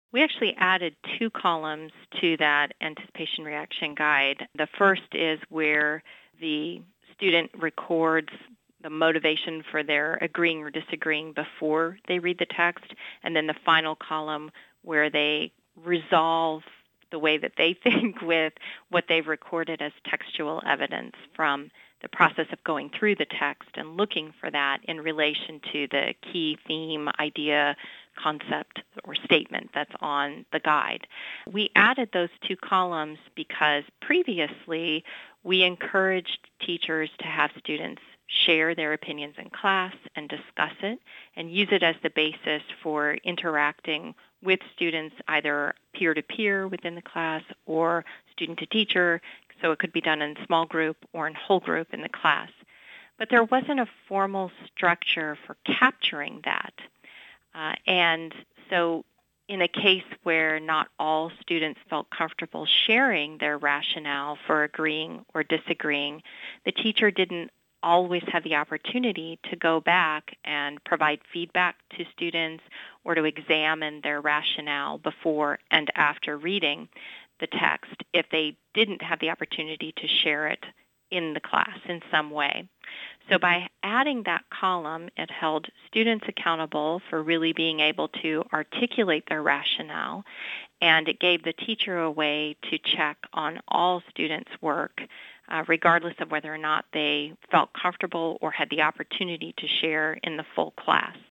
We actually added two columns to that anticipation reaction guide. The first is where the student records the motivation for their agreeing or disagreeing before they read the text, and then the final column where they resolve the way that they think with what they've recorded as textual evidence from the process of going through the text and looking for that in relation to the key theme, idea, concept, or statement that's on the guide. We added those two columns because previously we encouraged teachers to have students share their opinions in class and discuss it and use it as the basis for interacting with students either peer-to-peer within the class or student-to-teacher, so it could be done in small group or in whole group in the class. But there wasn't a formal structure for capturing that. And so in a case where not all students felt comfortable sharing their rationale for agreeing or disagreeing, the teacher didn't always have the opportunity to go back and provide feedback to students or to examine their rationale before and after reading the text if they didn't have the opportunity to share it in the class in some way. So by adding that column, it held students accountable for really being able to articulate their rationale, and it gave the teacher a way to check on all students' work, regardless of whether or not they felt comfortable or had the opportunity to share in the full class.